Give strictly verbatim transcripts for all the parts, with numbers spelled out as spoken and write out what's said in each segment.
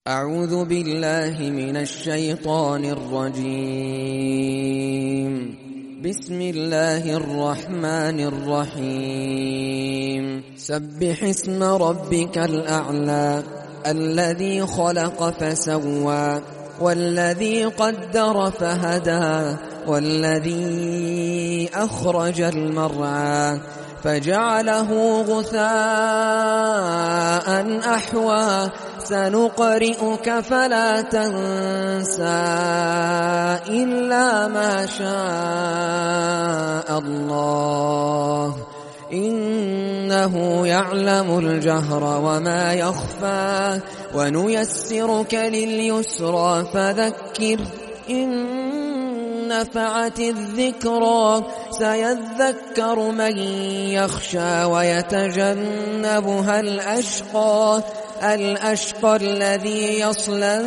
أعوذ بالله من الشيطان الرجيم. بسم الله الرحمن الرحيم. سبح اسم ربك الأعلى الذي خلق فسوى والذي قدر فهدى والذي أخرج المرعى فجعله غثاء أحوى سنقرئك فلا تنسى إلا ما شاء الله إنه يعلم الجهر وما يخفى ونيسرك لليسرى فذكر إن نفعت الذكرى سيذكر من يخشى ويتجنبها الأشقى الأشقى الذي يصلى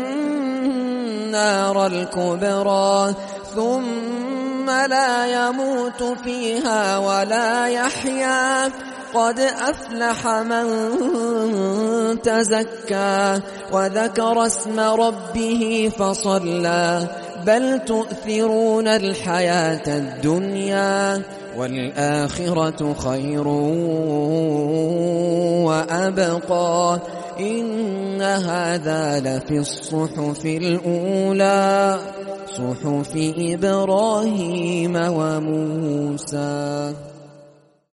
النار الكبرى ثم لا يموت فيها ولا يحيا قد أفلح من تزكى وذكر اسم ربه فصلى بل تؤثرون الحياة الدنيا والآخرة خير وأبقى إن هذا لفي الصحف الأولى صحف إبراهيم وموسى.